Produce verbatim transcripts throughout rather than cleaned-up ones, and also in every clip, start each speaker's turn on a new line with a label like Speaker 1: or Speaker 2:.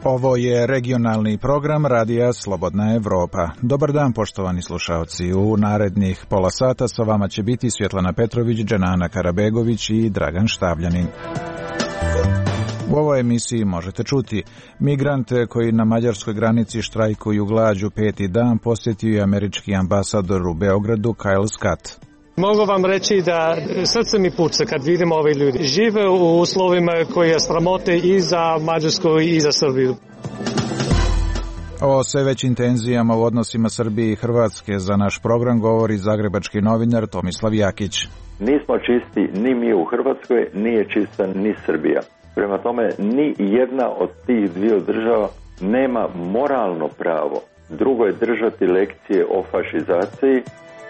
Speaker 1: Ovo je regionalni program Radija Slobodna Evropa. Dobar dan, poštovani slušalci. U narednih pola sata sa vama će biti Svjetlana Petrović, Dženana Karabegović i Dragan Štavljanin. U ovoj emisiji možete čuti: migrante koji na mađarskoj granici štrajkuju glađu peti dan posjetio je američki ambasador u Beogradu Kyle Scott.
Speaker 2: Mogu vam reći da srce mi puca kad vidim ove ljudi. Žive u uslovima koji je sramote i za Mađarsku i za Srbiju.
Speaker 1: O sve većim tenzijama u odnosima Srbije i Hrvatske za naš program govori zagrebački novinar Tomislav Jakić.
Speaker 3: Nismo čisti ni mi u Hrvatskoj, nije čista ni Srbija. Prema tome, ni jedna od tih dviju država nema moralno pravo drugo je držati lekcije o fašizaciji.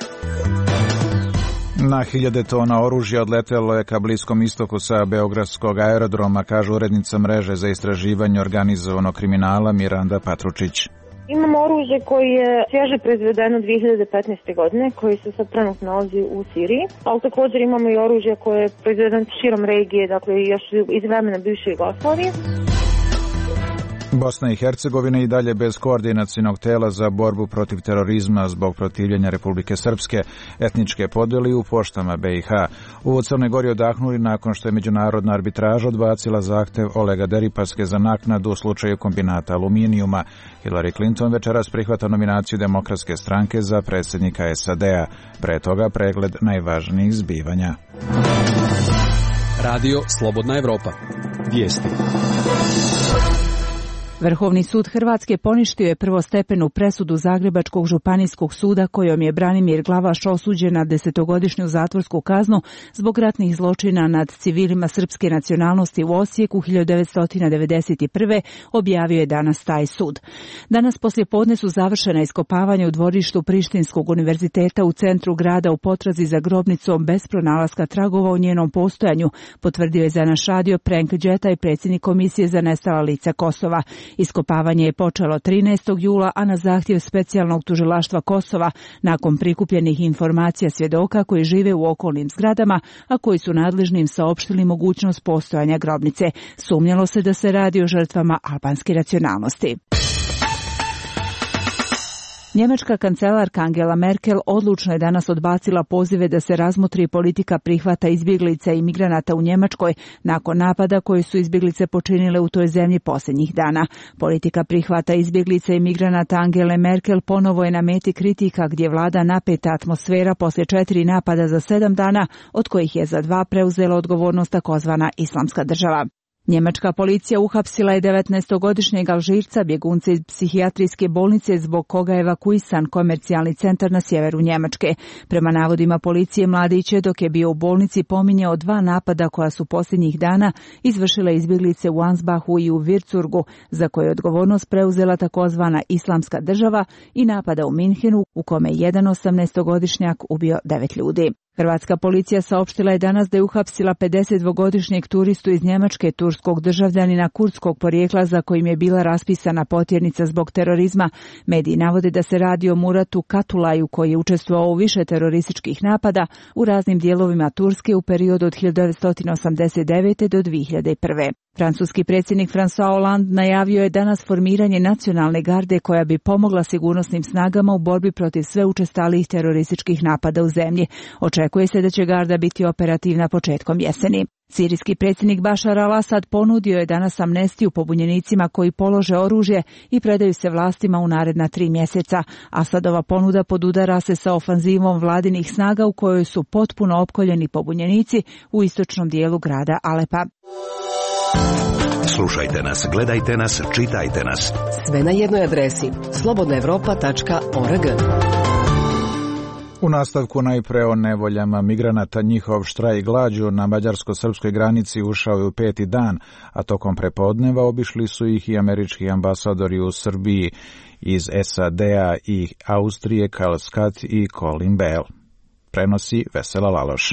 Speaker 1: Na hiljade tona oružja odletelo je ka Bliskom istoku sa beogradskog aerodroma, kaže urednica mreže za istraživanje organizovanog kriminala Miranda Patručić.
Speaker 4: Imamo oružje koji je svježe proizvedeno dvije hiljade petnaeste. godine, koji se sad trenutno nalazi u Siriji, ali također imamo i oružje koje je proizvedeno širom regije, dakle još iz vremena bivše Jugoslavije.
Speaker 1: Bosna i Hercegovina i dalje bez koordinacionog tela za borbu protiv terorizma zbog protivljenja Republike Srpske, etničke podjele u poštama be i ha. U Crnoj Gori odahnuli nakon što je međunarodna arbitraža odbacila zahtev Olega Deripaske za naknadu u slučaju kombinata aluminijuma. Hillary Clinton večeras prihvata nominaciju Demokratske stranke za predsjednika es a de a. Pre toga pregled najvažnijih zbivanja.
Speaker 5: Radio Slobodna Evropa. Vijesti.
Speaker 6: Vrhovni sud Hrvatske poništio je prvostepenu presudu Zagrebačkog županijskog suda kojom je Branimir Glavaš osuđen na desetogodišnju zatvorsku kaznu zbog ratnih zločina nad civilima srpske nacionalnosti u Osijeku hiljadu devetsto devedeset prve. objavio je danas taj sud. Danas poslijepodne su završena iskopavanja u dvorištu Prištinskog univerziteta u centru grada u potrazi za grobnicom bez pronalaska tragova o njenom postojanju, potvrdio je za naš radio Prenk Đeta i predsjednik Komisije za nestala lica Kosova. Iskopavanje je počelo trinaestog jula, a na zahtjev specijalnog tužilaštva Kosova, nakon prikupljenih informacija svjedoka koji žive u okolnim zgradama, a koji su nadležnim saopštili mogućnost postojanja grobnice. Sumnjalo se da se radi o žrtvama albanske nacionalnosti. Njemačka kancelarka Angela Merkel odlučno je danas odbacila pozive da se razmotri politika prihvata izbjeglica i migranata u Njemačkoj nakon napada koje su izbjeglice počinile u toj zemlji posljednjih dana. Politika prihvata izbjeglica i migranata Angele Merkel ponovo je na meti kritika gdje vlada napeta atmosfera poslije četiri napada za sedam dana, od kojih je za dva preuzela odgovornost takozvana Islamska država. Njemačka policija uhapsila je devetnaestogodišnjeg Alžirca, bjegunca iz psihijatrijske bolnice zbog koga je evakuisan komercijalni centar na sjeveru Njemačke. Prema navodima policije, mladić je dok je bio u bolnici pominjao dva napada koja su posljednjih dana izvršile izbjeglice u Ansbachu i u Würzburgu, za koje je odgovornost preuzela takozvana Islamska država, i napada u Minhenu u kome je jedan osamnaestogodišnjak ubio devet ljudi. Hrvatska policija saopštila je danas da je uhapsila pedesetdvogodišnjeg turistu iz Njemačke, turskog državljanina kurdskog porijekla za kojim je bila raspisana potjernica zbog terorizma. Mediji navode da se radi o Muratu Katulaju koji je učestvovao u više terorističkih napada u raznim dijelovima Turske u periodu od hiljadu devetsto osamdeset devete. do dvije hiljade prve. Francuski predsjednik François Hollande najavio je danas formiranje nacionalne garde koja bi pomogla sigurnosnim snagama u borbi protiv sve učestalijih terorističkih napada u zemlji. Očekuje se da će garda biti operativna početkom jeseni. Sirijski predsjednik Bašar al-Asad ponudio je danas amnestiju pobunjenicima koji polože oružje i predaju se vlastima u naredna tri mjeseca. Asadova ponuda podudara se sa ofanzivom vladinih snaga u kojoj su potpuno opkoljeni pobunjenici u istočnom dijelu grada Alepa.
Speaker 7: Slušajte nas, gledajte nas, čitajte nas.
Speaker 8: Sve na jednoj adresi slobodna evropa tačka org.
Speaker 1: U nastavku najpre o nevoljama migranata. Njihov štrajk glađu na mađarsko-srpskoj granici ušao je u peti dan, a tokom prepodneva obišli su ih i američki ambasadori u Srbiji iz es a de a i Austrije, Kyle Scott i Colin Bell. Prenosi Vesela Laloš.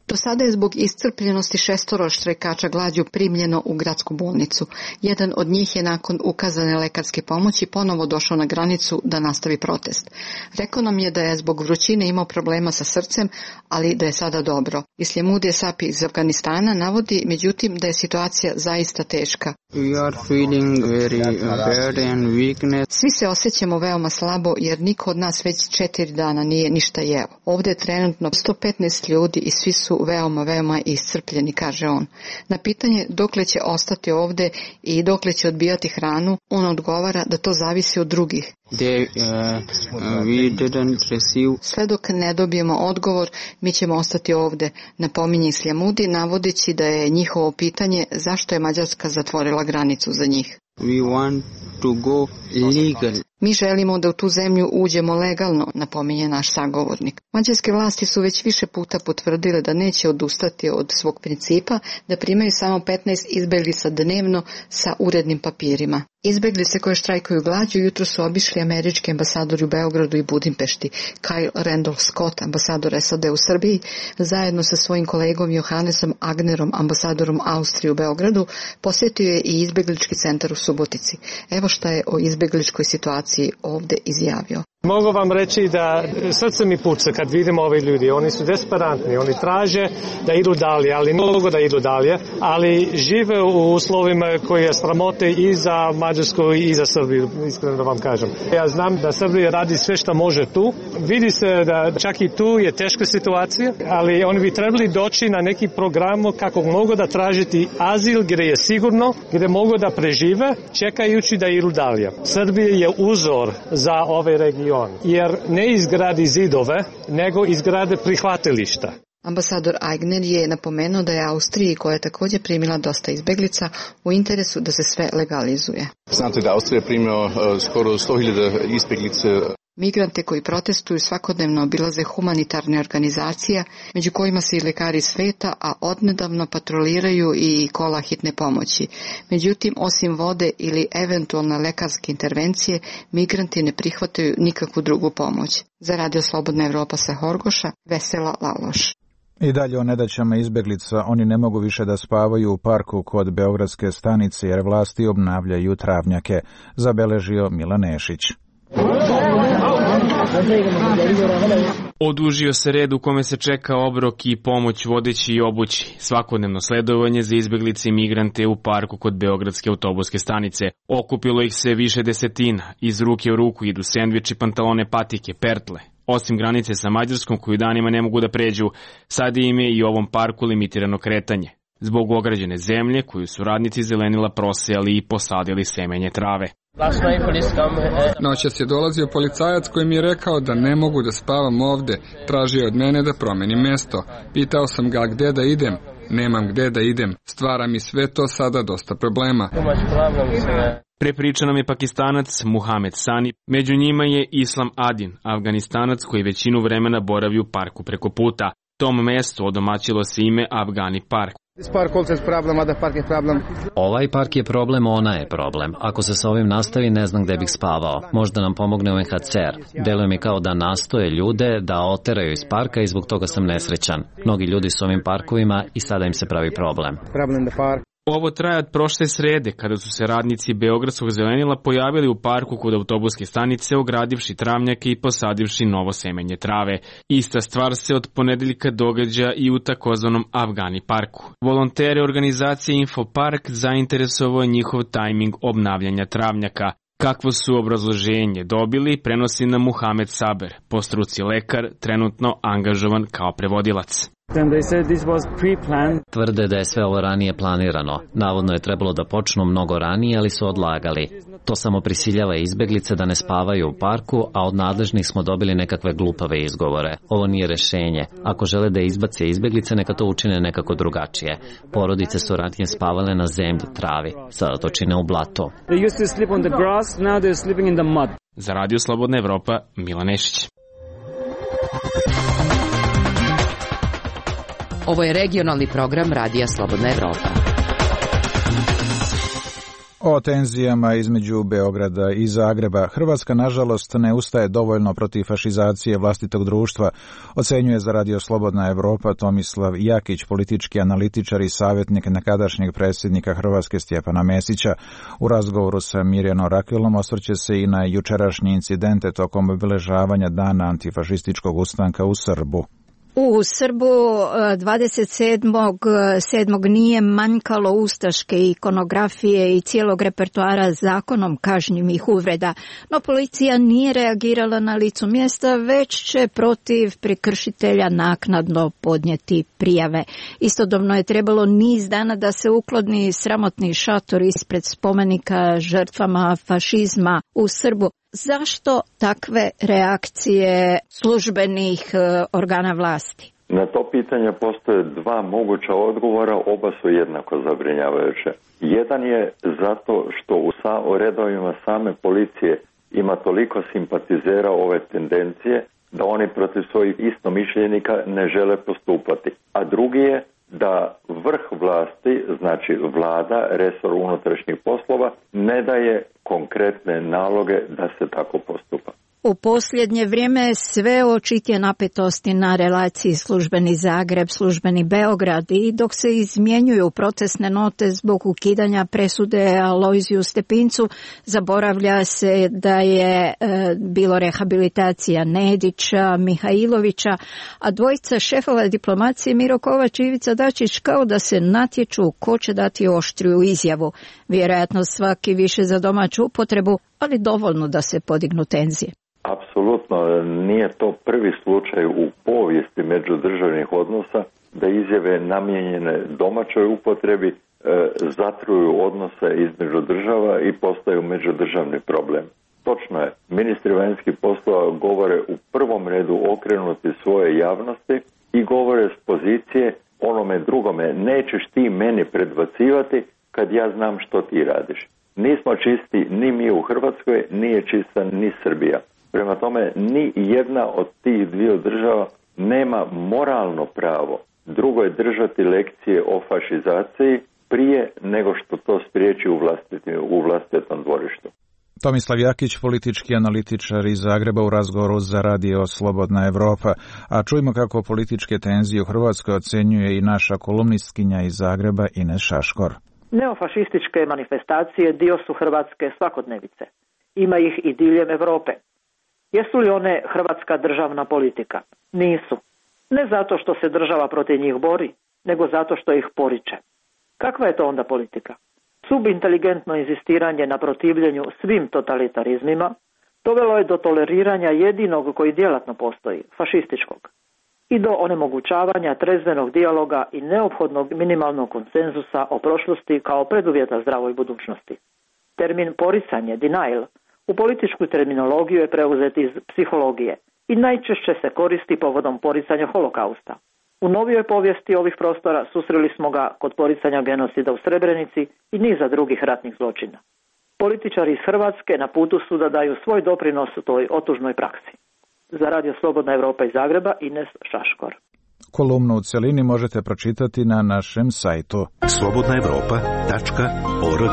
Speaker 9: Do sada je zbog iscrpljenosti šestoro štrajkača glađu primljeno u gradsku bolnicu. Jedan od njih je nakon ukazane lekarske pomoći ponovo došao na granicu da nastavi protest. Rekao nam je da je zbog vrućine imao problema sa srcem, ali da je sada dobro. Isljemudije Sapi iz Afganistana navodi međutim da je situacija zaista teška.
Speaker 10: We are feeling very bad and weakness.
Speaker 9: Svi se osjećamo veoma slabo jer niko od nas već četiri dana nije ništa jeo. Ovdje je trenutno sto petnaest ljudi i svi su veoma, veoma iscrpljeni, kaže on. Na pitanje dokle će ostati ovdje i dokle će odbijati hranu, on odgovara da to zavisi od drugih.
Speaker 10: They, uh, uh, we didn't receive...
Speaker 9: Sve dok ne dobijemo odgovor, mi ćemo ostati ovdje, napominje Isljamudi, navodeći da je njihovo pitanje zašto je Mađarska zatvorila granicu za njih.
Speaker 10: We want to go legal.
Speaker 9: Mi želimo da u tu zemlju uđemo legalno, napominje naš sagovornik. Mađarske vlasti su već više puta potvrdile da neće odustati od svog principa, da primaju samo petnaest izbjeglica dnevno sa urednim papirima. Izbjeglice koje štrajkuju glađu jutro su obišli američki ambasadori u Beogradu i Budimpešti. Kyle Randolph Scott, ambasador S A D u Srbiji, zajedno sa svojim kolegom Johannesom Agnerom, ambasadorom Austrije u Beogradu, posjetio je i izbjeglički centar u Subotici. Evo šta je o izbjegličkoj situaciji ovdje izjavio.
Speaker 2: Mogu vam reći da srce mi puca kad vidim ove ljudi. Oni su desperantni, oni traže da idu dalje, ali ne mogu da idu dalje, ali žive u uslovima koji je sramote i za Mađarsku i za Srbiju, iskreno da vam kažem. Ja znam da Srbija radi sve što može tu. Vidi se da čak i tu je teška situacija, ali oni bi trebali doći na neki program kako mogu da tražiti azil gdje je sigurno, gdje mogu da prežive, čekajući da idu dalje. Srbija je uzor za ove regije. Jer ne izgradi zidove, nego izgrade prihvatilišta.
Speaker 9: Ambasador Aigner je napomenuo da je Austriji, koja je također primila dosta izbeglica, u interesu da se sve legalizuje.
Speaker 11: Znate da Austrija primila uh, skoro sto hiljada izbeglice.
Speaker 9: Migrante koji protestuju svakodnevno obilaze humanitarne organizacije, među kojima se i lekari sveta, a odnedavno patroliraju i kola hitne pomoći. Međutim, osim vode ili eventualne lekarske intervencije, migranti ne prihvataju nikakvu drugu pomoć. Za Radio Slobodna Evropa sa Horgoša, Vesela Laloš.
Speaker 1: I dalje o nedaćama izbeglica, oni ne mogu više da spavaju u parku kod Beogradske stanice jer vlasti obnavljaju travnjake, zabeležio Milan Nešić.
Speaker 12: Odužio se red u kome se čeka obrok i pomoć vodeći i obući. Svakodnevno sledovanje za izbeglice i migrante u parku kod Beogradske autobuske stanice. Okupilo ih se više desetina. Iz ruke u ruku idu sendviči, pantalone, patike, pertle. Osim granice sa Mađarskom koju danima ne mogu da pređu, sad im je i u ovom parku limitirano kretanje. Zbog ograđene zemlje koju su radnici zelenila prosejali i posadili semenje trave.
Speaker 13: Noćas je dolazio policajac koji mi je rekao da ne mogu da spavam ovde. Tražio od mene da promenim mesto. Pitao sam ga gde da idem. Nemam gde da idem. Stvara mi sve to sada dosta problema.
Speaker 12: Prepriča nam je Pakistanac Muhamed Sani. Među njima je Islam Adin, Afganistanac koji većinu vremena boravi u parku preko puta. Tom mestu odomaćilo se ime Afgani park.
Speaker 14: Ovaj park je problem, ona je problem. Ako se sa ovim nastavi, ne znam gde bih spavao. Možda nam pomogne U N H C R. Deluje mi kao da nastoje ljude da oteraju iz parka i zbog toga sam nesrećan. Mnogi ljudi su ovim parkovima i sada im se pravi problem.
Speaker 12: Ovo traje od prošle srede, kada su se radnici Beogradskog zelenila pojavili u parku kod autobuske stanice, ogradivši travnjake i posadivši novo semenje trave. Ista stvar se od ponedeljka događa i u takozvanom Afgani parku. Volontere organizacije Infopark zainteresovao je njihov tajming obnavljanja travnjaka. Kakvo su obrazloženje dobili, prenosi nam Muhamed Saber, po struci lekar, trenutno angažovan kao prevodilac.
Speaker 14: Tvrde da je sve ovo ranije planirano. Navodno je trebalo da počnu mnogo ranije, ali su odlagali. To samo prisiljava izbeglice da ne spavaju u parku, a od nadležnih smo dobili nekakve glupave izgovore. Ovo nije rešenje. Ako žele da izbace izbeglice, neka to učine nekako drugačije. Porodice su ranije spavale na zemlji, travi. Sada to čine u blatu.
Speaker 12: Za Radio Slobodna Evropa, Milan Nešić.
Speaker 8: Ovo je regionalni program Radija Slobodna Evropa.
Speaker 1: O tenzijama između Beograda i Zagreba. Hrvatska, nažalost, ne ustaje dovoljno protiv fašizacije vlastitog društva, ocenjuje za Radio Slobodna Evropa Tomislav Jakić, politički analitičar i savjetnik nekadašnjeg predsjednika Hrvatske Stjepana Mesića. U razgovoru sa Mirjanom Rakilom osvrće se i na jučerašnje incidente tokom obilježavanja dana antifašističkog ustanka u Srbu.
Speaker 15: U Srbu dvadeset sedmog sedmog nije manjkalo ustaške ikonografije i cijelog repertoara zakonom kažnjivih uvreda, no policija nije reagirala na licu mjesta, već će protiv prekršitelja naknadno podnijeti prijave. Istodobno je trebalo niz dana da se ukloni sramotni šator ispred spomenika žrtvama fašizma u Srbu. Zašto takve reakcije službenih organa vlasti?
Speaker 3: Na to pitanje postoje dva moguća odgovora, oba su jednako zabrinjavajuće. Jedan je zato što u, sa, u redovima same policije ima toliko simpatizera ove tendencije da oni protiv svojih istomišljenika ne žele postupati. A drugi je da vrh vlasti, znači vlada, resor unutrašnjih poslova, ne daje konkretne naloge da se tako postupa.
Speaker 15: U posljednje vrijeme sve očitije napetosti na relaciji službeni Zagreb, službeni Beograd i dok se izmjenjuju protestne note zbog ukidanja presude Alojziju Stepincu, zaboravlja se da je e, bilo rehabilitacija Nedića, Mihajlovića, a dvojica šefova diplomacije Miro Kovač i Ivica Dačić kao da se natječu ko će dati oštriju izjavu. Vjerojatno svaki više za domaću upotrebu, ali dovoljno da se podignu tenzije.
Speaker 3: Apsolutno nije to prvi slučaj u povijesti međudržavnih odnosa da izjave namijenjene domaćoj upotrebi e, zatruju odnose između država i postaju međudržavni problem. Točno je, ministri vanjskih poslova govore u prvom redu okrenuti svoje javnosti i govore s pozicije onome drugome, nećeš ti meni predbacivati kad ja znam što ti radiš. Nismo čisti ni mi u Hrvatskoj, nije čista ni Srbija. Prema tome, ni jedna od tih dviju država nema moralno pravo drugoj držati lekcije o fašizaciji prije nego što to spriječi u, u vlastitom dvorištu.
Speaker 1: Tomislav Jakić, politički analitičar iz Zagreba u razgovoru za Radio Slobodna Evropa. A čujmo kako političke tenzije u Hrvatskoj ocenjuje i naša kolumnistkinja iz Zagreba Ines Šaškor.
Speaker 16: Neofašističke manifestacije dio su hrvatske svakodnevice. Ima ih i diljem Europe. Jesu li one hrvatska državna politika? Nisu. Ne zato što se država protiv njih bori, nego zato što ih poriče. Kakva je to onda politika? Subinteligentno inzistiranje na protivljenju svim totalitarizmima dovelo je do toleriranja jedinog koji djelatno postoji, fašističkog, i do onemogućavanja trezvenog dijaloga i neophodnog minimalnog konsenzusa o prošlosti kao preduvjeta zdravoj budućnosti. Termin poricanje, denial, u političku terminologiju je preuzet iz psihologije i najčešće se koristi povodom poricanja holokausta. U novijoj povijesti ovih prostora susreli smo ga kod poricanja genocida u Srebrenici i niza drugih ratnih zločina. Političari iz Hrvatske na putu su da daju svoj doprinos u toj otužnoj praksi. Za Radio Slobodna Evropa iz Zagreba, Ines Šaškor.
Speaker 1: Kolumnu u celini možete pročitati na našem sajtu
Speaker 7: slobodna evropa tačka org.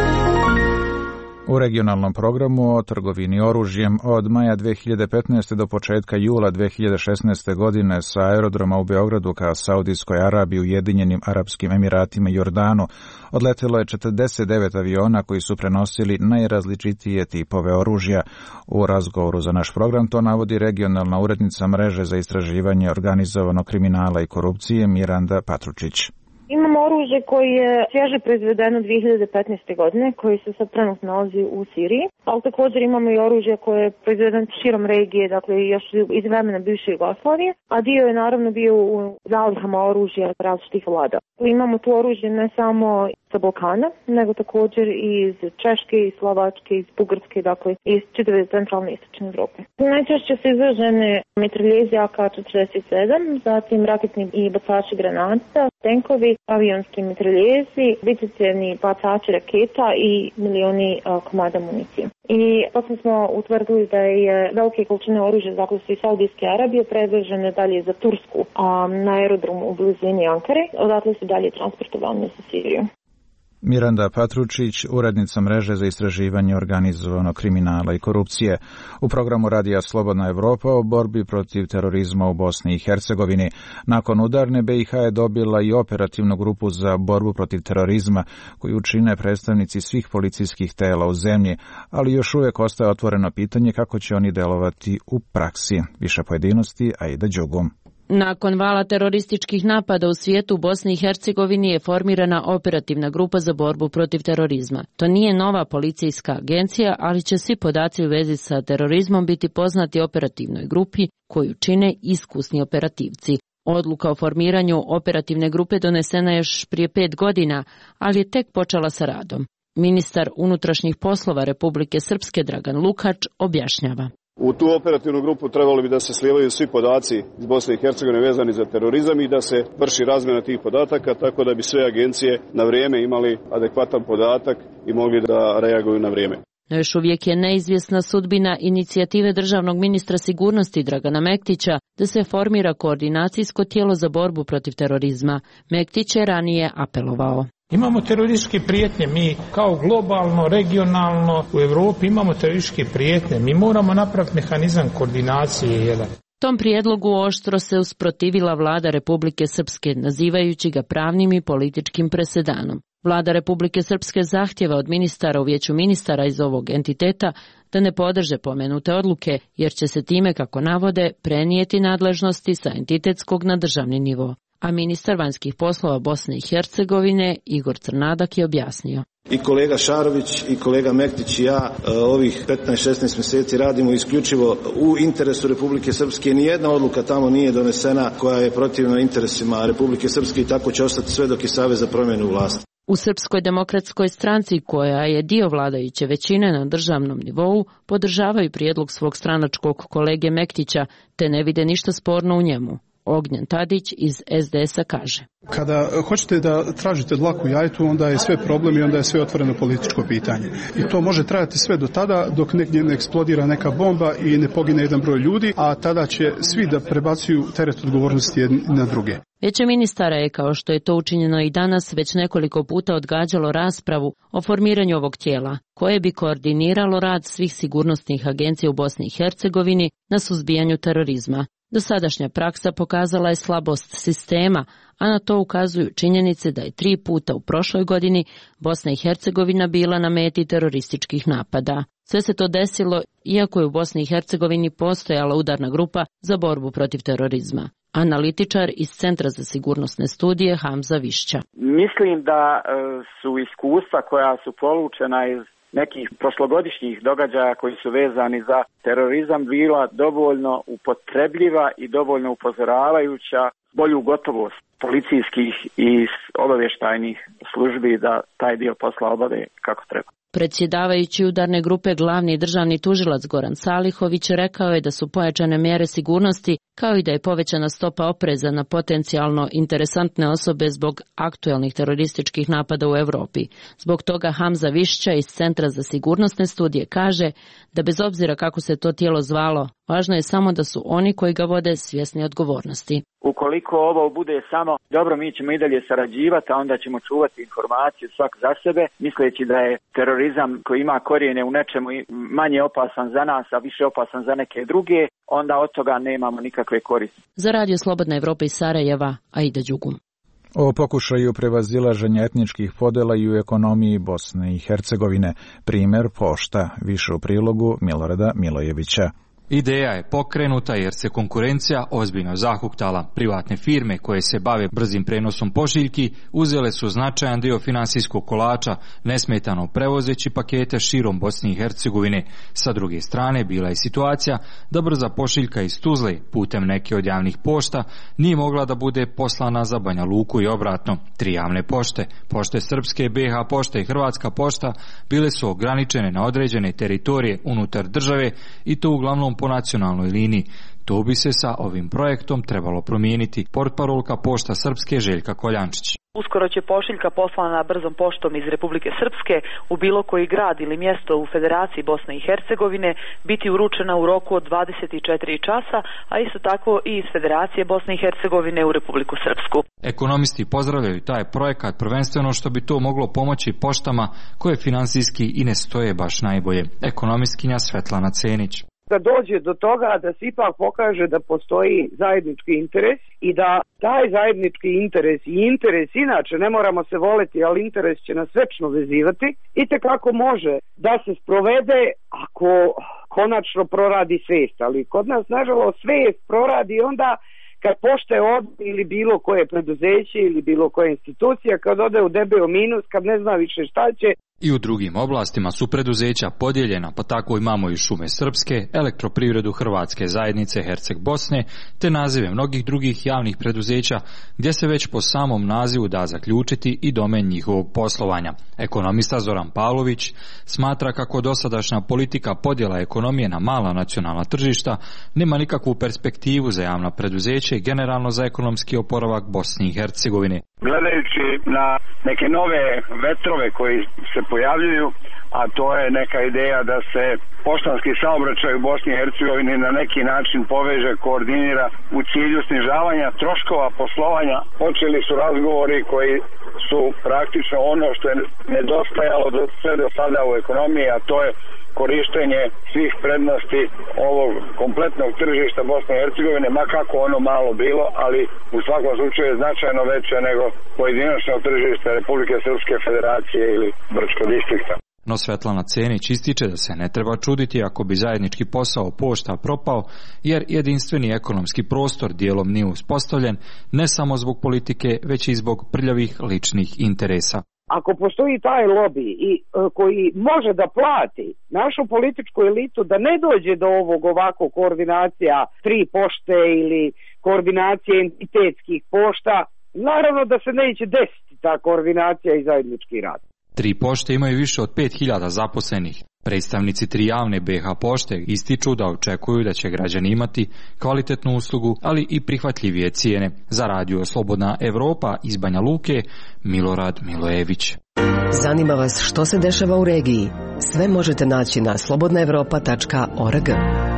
Speaker 1: U regionalnom programu o trgovini oružjem od maja dve hiljade petnaeste. do početka jula dve hiljade šesnaeste. godine sa aerodroma u Beogradu ka Saudijskoj Arabiji, Ujedinjenim Arapskim Emiratima i Jordanu odletelo je četrdeset devet aviona koji su prenosili najrazličitije tipove oružja. U razgovoru za naš program to navodi regionalna urednica mreže za istraživanje organizovanog kriminala i korupcije Miranda Patručić.
Speaker 4: Imamo oružje koje je svježe proizvedeno dvije hiljade petnaeste. godine, koji se sad trenutno nalazi u Siriji, ali također imamo i oružje koje je proizvedeno širom regije, dakle još iz vremena bivše Jugoslavije, a dio je naravno bio u zalihama oružja različitih vlada. Imamo tu oružje ne samo sa Balkana, nego također i iz Češke, iz Slovačke, iz Bugarske, dakle iz čitave centralne i istočne Evrope. Najčešće su izražene mitraljezi A K četrdeset sedam, zatim raketni i bacači granata, tenkovi, avionski mitraljezi, višecjevni bacači raketa i milioni a, komada municije. I potom smo utvrdili da je velike količine oružja dakle iz Saudijske Arabije prevežene dalje za Tursku a, na aerodromu u blizini Ankare, odatle su dalje transportovane za Siriju.
Speaker 1: Miranda Patručić, urednica mreže za istraživanje organizovanog kriminala i korupcije. U programu Radija Slobodna Evropa o borbi protiv terorizma u Bosni i Hercegovini. Nakon udarne B i H je dobila i operativnu grupu za borbu protiv terorizma, koju čine predstavnici svih policijskih tela u zemlji, ali još uvijek ostaje otvoreno pitanje kako će oni delovati u praksi. Više pojedinosti, Aida Đugum.
Speaker 17: Nakon vala terorističkih napada u svijetu, u Bosni i Hercegovini je formirana operativna grupa za borbu protiv terorizma. To nije nova policijska agencija, ali će svi podaci u vezi sa terorizmom biti poznati operativnoj grupi koju čine iskusni operativci. Odluka o formiranju operativne grupe donesena je još prije pet godina, ali je tek počela sa radom. Ministar unutrašnjih poslova Republike Srpske Dragan Lukač objašnjava.
Speaker 18: U tu operativnu grupu trebalo bi da se slijevaju svi podaci iz Bosne i Hercegovine vezani za terorizam i da se vrši razmjena tih podataka tako da bi sve agencije na vrijeme imali adekvatan podatak i mogli da reaguju na vrijeme.
Speaker 17: No još uvijek je neizvjesna sudbina inicijative državnog ministra sigurnosti Dragana Mektića da se formira koordinacijsko tijelo za borbu protiv terorizma. Mektić je ranije apelovao.
Speaker 19: Imamo terorističke prijetnje, mi kao globalno, regionalno u Europi imamo terorističke prijetnje, mi moramo napraviti mehanizam koordinacije jedan.
Speaker 17: Tom prijedlogu oštro se usprotivila vlada Republike Srpske, nazivajući ga pravnim i političkim presedanom. Vlada Republike Srpske zahtjeva od ministara u vijeću ministara iz ovog entiteta da ne podrže pomenute odluke, jer će se time, kako navode, prenijeti nadležnosti sa entitetskog na državni nivo. A ministar vanjskih poslova Bosne i Hercegovine Igor Crnadak je objasnio.
Speaker 20: I kolega Šarović i kolega Mektić i ja ovih petnaest šesnaest mjeseci radimo isključivo u interesu Republike Srpske. Nijedna odluka tamo nije donesena koja je protivna interesima Republike Srpske i tako će ostati sve dok je Savez za promjenu vlasti.
Speaker 17: U Srpskoj demokratskoj stranci, koja je dio vladajuće većine na državnom nivou, podržavaju prijedlog svog stranačkog kolege Mektića, te ne vide ništa sporno u njemu. Ognjen Tadić iz S D S-a kaže.
Speaker 21: Kada hoćete da tražite dlaku jajtu, onda je sve problem i onda je sve otvoreno političko pitanje. I to može trajati sve do tada dok negdje ne eksplodira neka bomba i ne pogine jedan broj ljudi, a tada će svi da prebacuju teret odgovornosti jedni na druge.
Speaker 17: Vijeće ministara je, kao što je to učinjeno i danas, već nekoliko puta odgađalo raspravu o formiranju ovog tijela, koje bi koordiniralo rad svih sigurnosnih agencija u Bosni i Hercegovini na suzbijanju terorizma. Dosadašnja praksa pokazala je slabost sistema, a na to ukazuju činjenice da je tri puta u prošloj godini Bosna i Hercegovina bila na meti terorističkih napada. Sve se to desilo iako je u Bosni i Hercegovini postojala udarna grupa za borbu protiv terorizma. Analitičar iz Centra za sigurnosne studije Hamza Višća.
Speaker 22: Mislim da su iskustva koja su polučena iz nekih prošlogodišnjih događaja koji su vezani za terorizam bila dovoljno upotrebljiva i dovoljno upozoravajuća bolju gotovost policijskih i obavještajnih službi da taj dio posla obave kako treba.
Speaker 17: Predsjedavajući udarne grupe glavni državni tužilac Goran Salihović rekao je da su pojačane mjere sigurnosti kao i da je povećana stopa opreza na potencijalno interesantne osobe zbog aktuelnih terorističkih napada u Europi. Zbog toga Hamza Višća iz Centra za sigurnosne studije kaže da bez obzira kako se to tijelo zvalo, važno je samo da su oni koji ga vode svjesni odgovornosti.
Speaker 22: Ukoliko ovo bude samo dobro, mi ćemo i dalje sarađivati, a onda ćemo čuvati informaciju svak za sebe, misleći da je terorizam koji ima korijene u nečemu manje opasan za nas, a više opasan za neke druge, onda od toga nemamo nikakve koristi.
Speaker 17: Za Radio Slobodna Evropa iz Sarajeva, Aida Đugum.
Speaker 1: O pokušaju prevazilaženja etničkih podela i u ekonomiji Bosne i Hercegovine, primjer pošta, više u prilogu Milorada Milojevića.
Speaker 23: Ideja je pokrenuta jer se konkurencija ozbiljno zahuktala. Privatne firme koje se bave brzim prenosom pošiljki uzele su značajan dio finansijskog kolača, nesmetano prevozeći pakete širom Bosne i Hercegovine. Sa druge strane bila je situacija da brza pošiljka iz Tuzle putem neke od javnih pošta nije mogla da bude poslana za Banja Luku i obratno. Tri javne pošte, pošte Srpske, B H pošta i Hrvatska pošta, bile su ograničene na određene teritorije unutar države i to uglavnom po nacionalnoj liniji. To bi se sa ovim projektom trebalo promijeniti, portparolka Pošta Srpske Željka Koljančić.
Speaker 5: Uskoro će pošiljka poslana brzom poštom iz Republike Srpske u bilo koji grad ili mjesto u Federaciji Bosne i Hercegovine biti uručena u roku od dvadeset četiri časa, a isto tako i iz Federacije Bosne i Hercegovine u Republiku Srpsku.
Speaker 23: Ekonomisti pozdravljaju taj projekat prvenstveno što bi to moglo pomoći poštama koje finansijski i ne stoje baš najbolje. Ekonomistkinja Svetlana Cenić.
Speaker 6: Da dođe do toga da se ipak pokaže da postoji zajednički interes i da taj zajednički interes i interes inače, ne moramo se voleti, ali interes će nas večno vezivati, itekako može da se sprovede ako konačno proradi svijest, ali kod nas nažalost svijest proradi onda kad pošte ode ili bilo koje preduzeće ili bilo koja institucija, kad ode u debeo minus, kad ne zna više šta će.
Speaker 23: I u drugim oblastima su preduzeća podijeljena, pa tako imamo i Šume Srpske, Elektroprivredu Hrvatske zajednice Herceg Bosne, te nazive mnogih drugih javnih preduzeća, gdje se već po samom nazivu da zaključiti i domen njihovog poslovanja. Ekonomista Zoran Pavlović smatra kako dosadašnja politika podjela ekonomije na mala nacionalna tržišta nema nikakvu perspektivu za javna preduzeća i generalno za ekonomski oporavak Bosne i Hercegovine.
Speaker 10: Gledajući na neke nove vetrove koji se pojavljuju, a to je neka ideja da se poštanski saobraćaj u Bosni i Hercegovini na neki način poveže, koordinira u cilju snižavanja troškova poslovanja. Počeli su razgovori koji su praktično ono što je nedostajalo do, sve do sada u ekonomiji, a to je korištenje svih prednosti ovog kompletnog tržišta Bosne i Hercegovine, ma kako ono malo bilo, ali u svakom slučaju je značajno veće nego pojedinačno tržište Republike Srpske Federacije ili Brčkog distrikta.
Speaker 23: No Svetlana Cenić ističe da se ne treba čuditi ako bi zajednički posao pošta propao, jer jedinstveni ekonomski prostor dijelom nije uspostavljen ne samo zbog politike, već i zbog prljavih ličnih interesa.
Speaker 6: Ako postoji taj lobby i e, koji može da plati našu političku elitu da ne dođe do ovog ovako koordinacija tri pošte ili koordinacije entitetskih pošta, naravno da se neće desiti ta koordinacija i zajednički rad.
Speaker 23: Tri pošte imaju više od pet hiljada zaposlenih. Predstavnici tri javne B H pošte ističu da očekuju da će građani imati kvalitetnu uslugu, ali i prihvatljivije cijene. Za radio Slobodna Evropa iz Banja Luke, Milorad Milojević.
Speaker 8: Zanima vas što se dešava u regiji? Sve možete naći na slobodna evropa tačka org.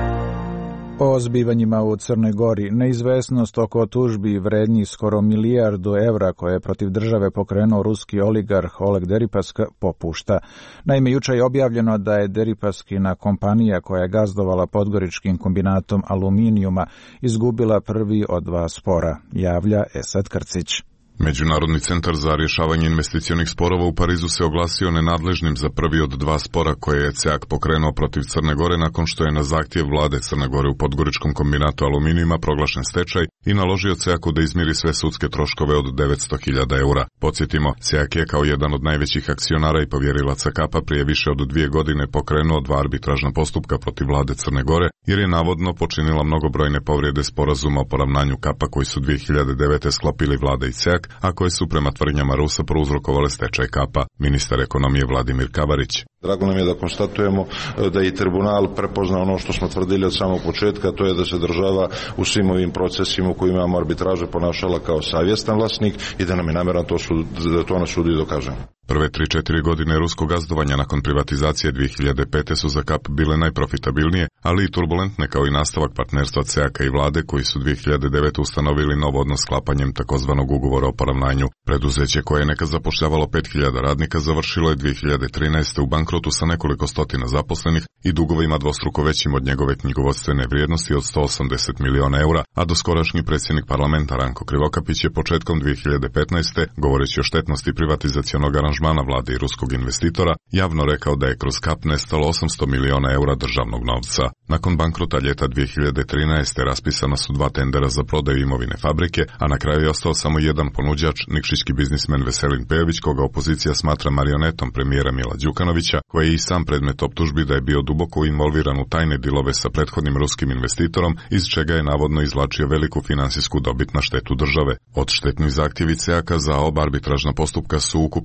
Speaker 1: O zbivanjima u Crnoj Gori neizvesnost oko tužbi vrednjih skoro milijardu evra koje je protiv države pokrenuo ruski oligarh Oleg Deripaska popušta. Naime, jučer je objavljeno da je Deripaskina kompanija koja je gazdovala podgoričkim kombinatom aluminijuma izgubila prvi od dva spora, javlja Esad Krcić.
Speaker 24: Međunarodni centar za rješavanje investicionih sporova u Parizu se oglasio nenadležnim za prvi od dva spora koje je C E A K pokrenuo protiv Crne Gore nakon što je na zahtjev vlade Crne Gore u podgoričkom kombinatu aluminijuma proglašen stečaj i naložio C E A K-u da izmiri sve sudske troškove od devetsto hiljada eura. Podsjetimo, C E A K je kao jedan od najvećih akcionara i povjerilaca Kapa prije više od dvije godine pokrenuo dva arbitražna postupka protiv vlade Crne Gore jer je navodno počinila mnogobrojne povrede sporazuma o poravnanju Kapa koji su dvije hiljade devete sklopili vlada i C E A K, a koje su prema tvrdnjama Rusa prouzrokovale stečaj Kapa. Ministar ekonomije Vladimir Kavarić.
Speaker 25: Drago nam je da konstatujemo da je i tribunal prepoznao ono što smo tvrdili od samog početka, to je da se država u svim ovim procesima u kojima imamo arbitraže ponašala kao savjestan vlasnik i da nam je namjeran to sud, da to na sudu i dokažemo.
Speaker 24: Prve tri četiri godine ruskog gazdovanja nakon privatizacije dvije hiljade pete su za Kap bile najprofitabilnije, ali i turbulentne kao i nastavak partnerstva C E A K-a i vlade koji su dvije hiljade devete ustanovili nov odnos sklapanjem takozvanog ugovora o poravnanju. Preduzeće koje je nekad zapošljavalo pet hiljada radnika završilo je dvije hiljade trinaeste u bankrotu sa nekoliko stotina zaposlenih i dugovima dvostruko većim od njegove knjigovodstvene vrijednosti od sto osamdeset miliona eura, a doskorašnji predsjednik parlamenta Ranko Krivokapić je početkom dvije hiljade petnaeste, govoreći o štetnosti privatizacionog aranžmana vlade i ruskog investitora, javno rekao da je kroz Kap nestalo osamsto miliona eura državnog novca. Nakon bankrota ljeta dvije hiljade trinaeste raspisana su dva tendera za prodaju imovine fabrike, a na kraju je ostao samo jedan ponuđač, nikšićki biznismen Veselin Pejović, koga opozicija smatra marionetom premijera Mila Đukanovića, koji je i sam predmet optužbi da je bio duboko involviran u tajne dilove sa prethodnim ruskim investitorom, iz čega je navodno izvlačio veliku finansijsku dobit na štetu države. Odštetni zahtjevi C E A K-a za oba arbitražna postupka su ukupno iznosili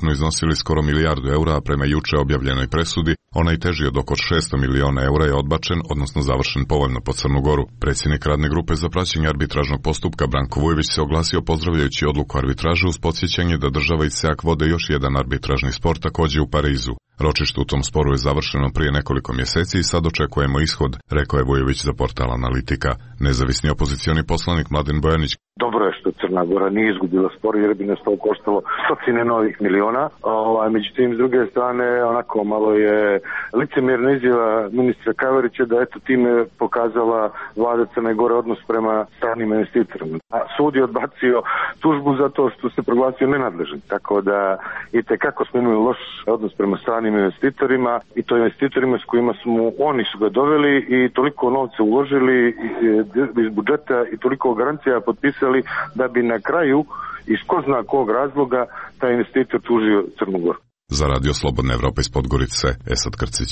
Speaker 24: platili skoro milijardu eura, a prema juče objavljenoj presudi, onaj teži od oko šesto miliona eura je odbačen, odnosno završen povoljno po Crnu Goru. Predsjednik radne grupe za praćenje arbitražnog postupka Branko Vujović se oglasio pozdravljajući odluku arbitraže uz podsjećanje da država i SEAC vode još jedan arbitražni spor također u Parizu. Ročište u tom sporu je završeno prije nekoliko mjeseci i sad očekujemo ishod, rekao je Vujović za portal Analitika. Nezavisni opozicioni poslanik Mladen Bojanić.
Speaker 2: Dobro je što Crna Gora nije izgubila spor jer bi nas to koštalo stotine novih miliona. Ovaj, međutim, s druge strane, onako malo je licemjerna izjava ministra Kaverića da eto time pokazala vlada Crne Gore odnos prema stranim investitorima. A sud je odbacio tužbu zato što se proglasio nenadležan. Tako da i tekako smo imali loš odnos prema stranim investitorima i to investitorima s kojima smo, oni su ga doveli i toliko novca uložili iz budžeta i toliko garancija potpisali da bi na kraju iz ko zna kog razloga taj investitor tužio Crnu Goru.
Speaker 24: Za Radio Slobodna Evropa iz Podgorice, Esad Krcić.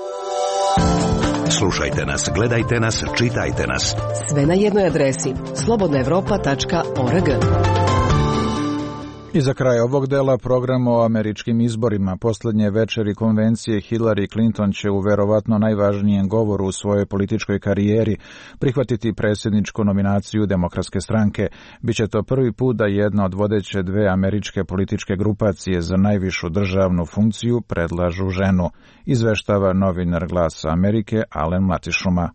Speaker 7: Slušajte nas, gledajte nas, čitajte nas.
Speaker 8: Sve na jednoj adresi slobodna evropa tačka org.
Speaker 1: I za kraj ovog dela program o američkim izborima. Posljednje večeri konvencije Hillary Clinton će u verovatno najvažnijem govoru u svojoj političkoj karijeri prihvatiti predsjedničku nominaciju Demokratske stranke. Biće to prvi put da jedna od vodeće dve američke političke grupacije za najvišu državnu funkciju predlažu ženu, izveštava novinar Glasa Amerike Alen Matišuma.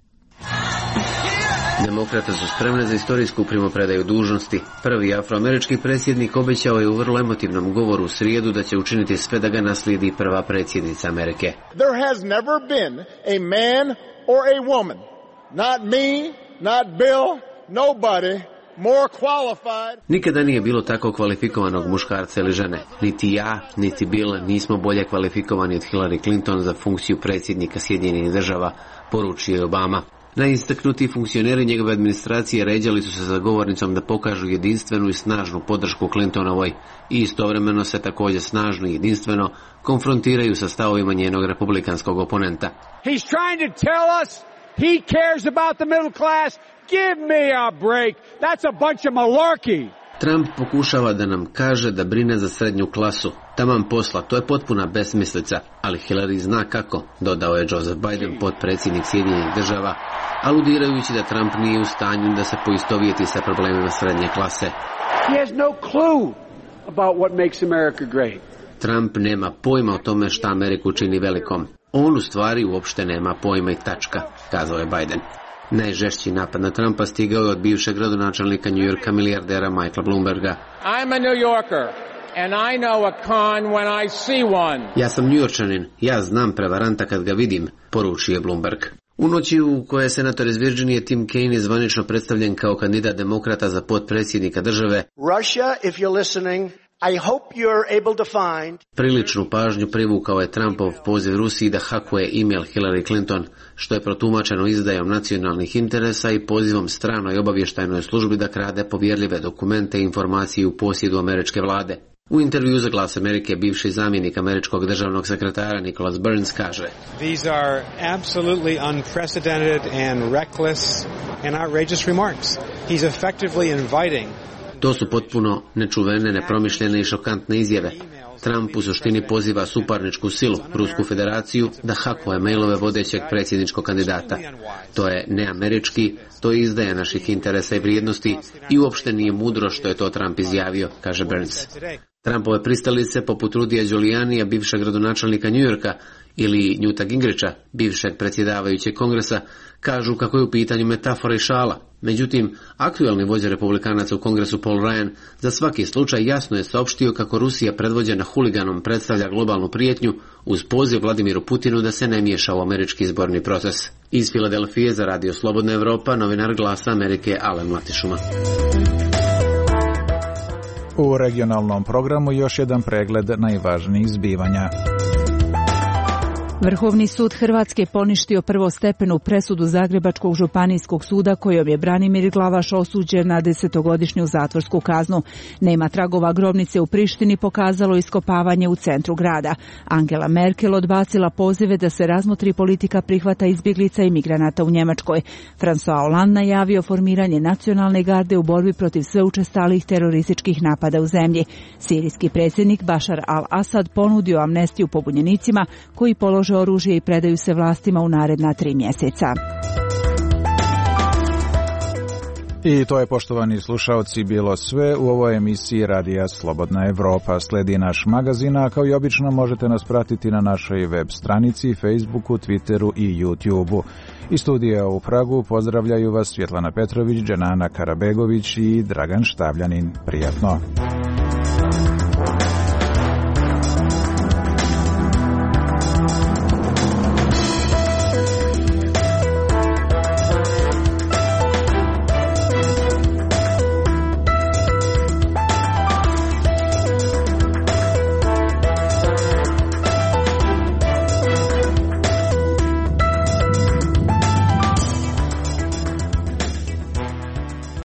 Speaker 9: Demokrate su spremne za istorijsku primopredaju dužnosti. Prvi afroamerički predsjednik obećao je u vrlo emotivnom govoru u srijedu da će učiniti sve da ga naslijedi prva predsjednica Amerike.
Speaker 11: There has never been a man or a woman, not me, not Bill, nobody more qualified.
Speaker 9: Nikada nije bilo tako kvalifikovanog muškarca ili žene. Niti ja, niti Bill nismo bolje kvalifikovani od Hillary Clinton za funkciju predsjednika Sjedinjenih država, poručio je Obama. Najistaknutiji funkcioneri njegove administracije ređali su se za govornicom da pokažu jedinstvenu i snažnu podršku Clintonovoj i istovremeno se također snažno i jedinstveno konfrontiraju sa stavovima njenog republikanskog oponenta.
Speaker 13: He's trying to tell us he cares about the middle class. Give me a break. That's a bunch of malarkey.
Speaker 9: Trump pokušava da nam kaže da brine za srednju klasu. Taman posla, to je potpuna besmislica, ali Hillary zna kako, dodao je Joseph Biden, potpredsjednik Sjedinjenih država, aludirajući da Trump nije u stanju da se poistovjeti sa problemima srednje klase.
Speaker 13: He has no clue about what makes America great.
Speaker 9: Trump nema pojma o tome šta Ameriku čini velikom. On u stvari uopšte nema pojma i tačka, kazao je Biden. Najžešći napad na Trumpa stigao je od bivšeg gradonačelnika New Yorka milijardera Michaela Bloomberga.
Speaker 13: I'm a New Yorker and I know a con when I see one.
Speaker 9: Ja sam Njujorčanin, ja znam prevaranta kad ga vidim, poručio je Bloomberg. U noći u kojoj je senator iz Virginije Tim Kaine zvanično predstavljen kao kandidat demokrata za potpredsjednika države,
Speaker 11: Russia, if you're listening, I hope you're able to find...
Speaker 9: Priličnu pažnju privukao je Trumpov poziv Rusiji da hakuje e-mail Hillary Clinton, što je protumačeno izdajom nacionalnih interesa i pozivom stranoj obavještajnoj službi da krade povjerljive dokumente i informacije u posjedu američke vlade. U intervju za Glas Amerike bivši zamjenik američkog državnog sekretara Nicholas Burns kaže:
Speaker 14: These are absolutely unprecedented and reckless and outrageous remarks. He's effectively inviting.
Speaker 9: To su potpuno nečuvene, nepromišljene i šokantne izjave. Trump u suštini poziva suparničku silu, Rusku federaciju, da hakuje mailove vodećeg predsjedničkog kandidata. To je neamerički, to je izdaja naših interesa i vrijednosti i uopšte nije mudro što je to Trump izjavio, kaže Burns. Trumpove pristalice poput Rudija Giulianija, bivšeg gradonačelnika New Yorka, ili Newta Gingricha, bivšeg predsjedavajućeg kongresa, kažu kako je u pitanju metafora i šala. Međutim, aktualni vođa republikanaca u kongresu Paul Ryan za svaki slučaj jasno je saopštio kako Rusija predvođena huliganom predstavlja globalnu prijetnju uz poziv Vladimiru Putinu da se ne miješa u američki izborni proces. Iz Filadelfije za Radio Slobodna Evropa, novinar Glasa Amerike Alen Matišuma.
Speaker 1: U regionalnom programu još jedan pregled najvažnijih zbivanja.
Speaker 3: Vrhovni sud Hrvatske poništio prvostepenu presudu Zagrebačkog županijskog suda kojom je Branimir Glavaš osuđen na desetogodišnju zatvorsku kaznu. Nema tragova grobnice u Prištini pokazalo iskopavanje u centru grada. Angela Merkel odbacila pozive da se razmotri politika prihvata izbjeglica i migranata u Njemačkoj. François Hollande najavio formiranje nacionalne garde u borbi protiv sve učestalih terorističkih napada u zemlji. Sirijski predsjednik Bashar al-Assad ponudio amnestiju pobunjenicima koji polože oružje i predaju se vlastima u naredna tri mjeseca.
Speaker 1: I to je, poštovani slušaoci, bilo sve u ovoj emisiji Radija Slobodna Evropa. Sledi naš magazin, a kao i obično možete nas pratiti na našoj web stranici, Facebooku, Twitteru i YouTubeu. Iz studija u Pragu pozdravljaju vas Svjetlana Petrović, Dženana Karabegović i Dragan Štavljanin. Prijatno!